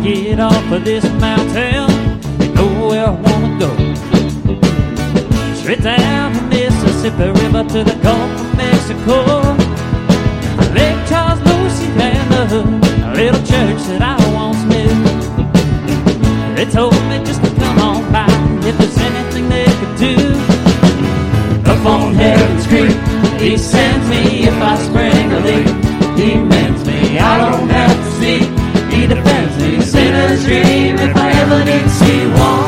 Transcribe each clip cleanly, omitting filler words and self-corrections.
get off of this mountain, you know where I wanna go. Straight down the Mississippi River to the Gulf of Mexico. Lake Charles, Louisiana, a little church that I once knew. They told me just to come on by if there's anything they could do. Up on Heaven's Creek, he sends me if I spring a leak. He mends me, I don't have to speak. He defends me, sinner's dream if I ever need to see one.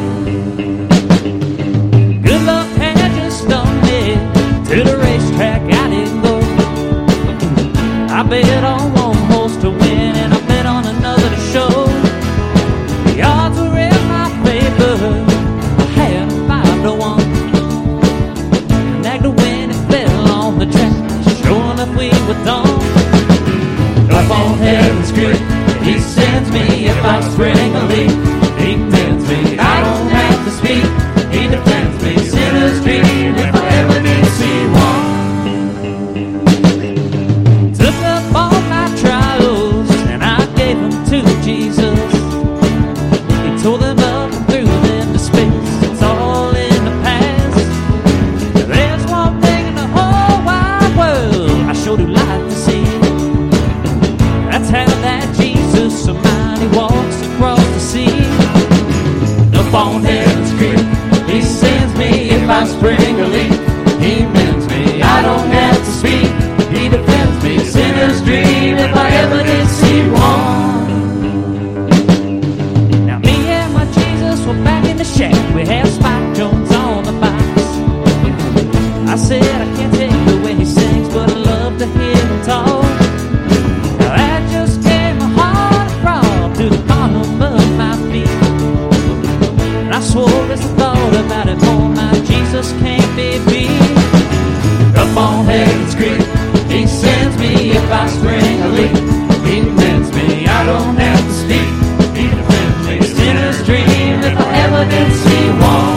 Good luck had just done me to the racetrack I didn't go. I bet on one horse to win and I bet on another to show. The odds were in my favor, I had a 5-1. Nagged a win and fell on the track, sure enough we were done. Up on Heaven's Creek, he sends me if I spring a leak. He mends me, I don't have to speak. He defends me, sinner's dream if I ever need to see one. Took up all my trials and I gave them to Jesus. He tore them up and threw them to space. It's all in the past. There's one thing in the whole wide world I sure do like to see. That's how that Jesus of mine, he walks across the sea. Up on Heaven's Creek, he sends me if I spring a leak. He mends me, I don't have to speak. He defends me, sinner's dream if I ever did see one. Now me and my Jesus were back in the shack. We had Spike Jones on the box. I said I can't take the way he sings, but I love to hear him talk. Now that just gave my heart a throb to the bottom of my feet. And I swore as I thought about it more, my Jesus can't be beat. Up on Heaven's Creek, he sends me if I spring a leak. He mends me, I don't have to speak. He defends me, sinner's dream if I ever did see one.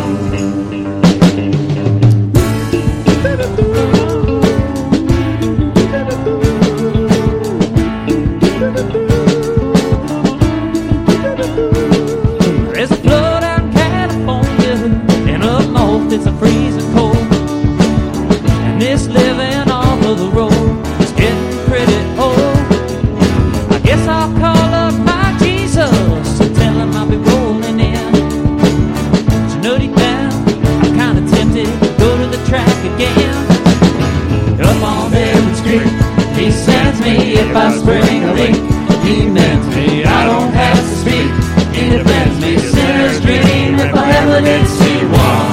There's a flood out in California, and up north it's a freezing cold. And this living off of the road is getting pretty old. I guess I'll call up my Jesus and tell him I'll be rolling in. But you know deep down, I'm kinda tempted to go to the track again. Up on Heaven's Creek, he sends me if I spring a leak. He mends me, I don't have to speak. He defends me, sinner's dream if I ever did see one.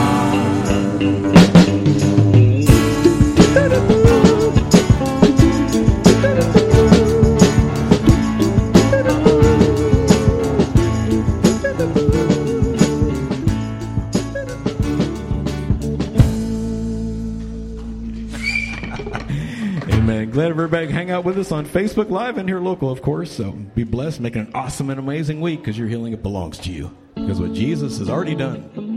Amen. Glad everybody hang out with us on Facebook Live and here local, of course. So be blessed, make it an awesome and amazing week because your healing, it belongs to you. Because what Jesus has already done.